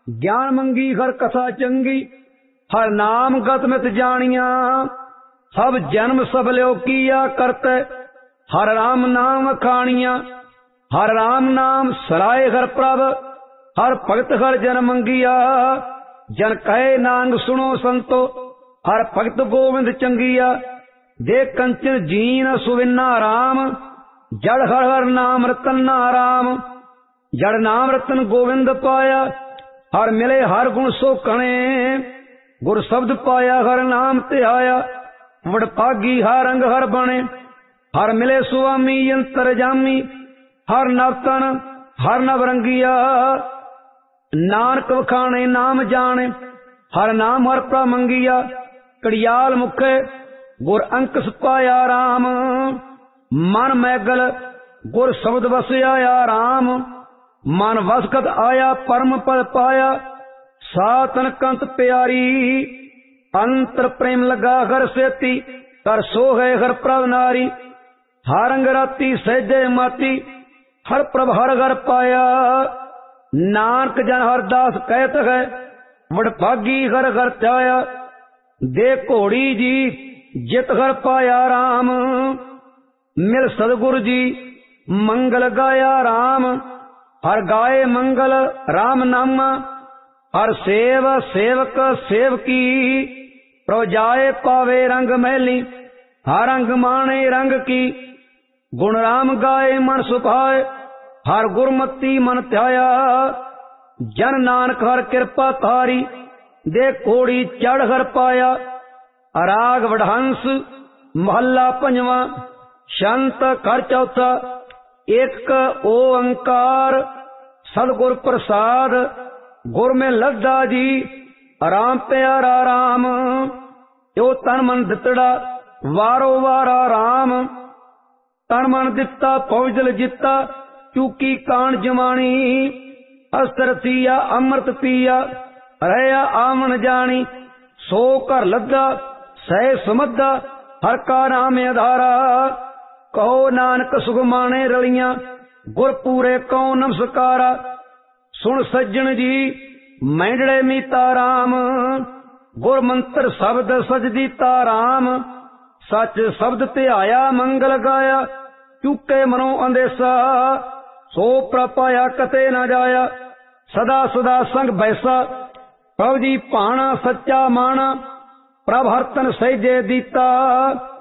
ज्ञान मंगी हर कथा चंगी, हर नाम गत मित जानिया। सब जन्म सब ल्यो किया करते, हर राम नाम खानिया। हर राम नाम सराय हर प्रभ, हर भगत हर जन मंगिया। जन कहे नांग सुनो संतो, हर भगत गोविंद चंगिया। दे कंचन जीन सुविना राम, जड़ हर हर नाम रतन राम। जड़ नाम रतन गोविंद पाया, हर मिले हर गुण सो कणे। गुर शब्द पाया हर नाम ध्याया, वडभागी हर रंग हर बने। हर मिले सुआमी यंत्र जामी, हर नवतन हर नवरंगिया। नानक वखाणे नाम जाने, हर नाम हर प्रा मंगिया। कड़ियाल मुखे गुर अंकस पाया राम, मन मैगल गुर शब्द वस आया राम। मन वसकत आया परम पद पाया, सातन कंत प्यारी। अंतर प्रेम लगा घर सेती, कर सो है हर प्रभ नारी। हर अंग राती सहजे माती, हर प्रभ हर घर पाया। नानक जन हरदास कहत है, वडभागी हर घर त्याया। दे घोड़ी जी जित हर पाया राम, मिल सदगुरु जी मंगल गाया राम। हर गाए मंगल राम नामा, हर सेव सेवक सेवकी। प्रभु जाए पावे रंग मैली, हर रंग माने रंग की। गुण राम गाए मन सुभाए, हर गुरमति मन ध्याया। जन नानक हर कृपा तारी, दे घोड़ी चढ़ हर पाया। राग वडहंस महला पंजवा, शांत कर चौथा। एक ओंकार सदगुर प्रसाद, गुर में लद्दा जी राम प्यारा राम। यो तन मन दितड़ा वारो वारा राम। तन मन दिता पौजल जिता, चूकी कान जमानी। अस्त्र थिया अमृत पिया, रहया आमन जानी। सो कर लद्दा सह समद्दा, हर का नाम आधारा। कहो नानक सुख माने रलियां, गुर पूरे कौ नमस्कारा। सुन सज्जन जी मैंडड़े मीता राम, गुर मंत्र शब्द सजदीता राम। सच शब्द ध्याया मंगल गाया, चुके मनो अंदेसा। सो प्रपाया कते न जाया, सदा सदा संग बैसा। प्रभु जी भाना सच्चा माना, प्रभ हरतन सहजे दीता।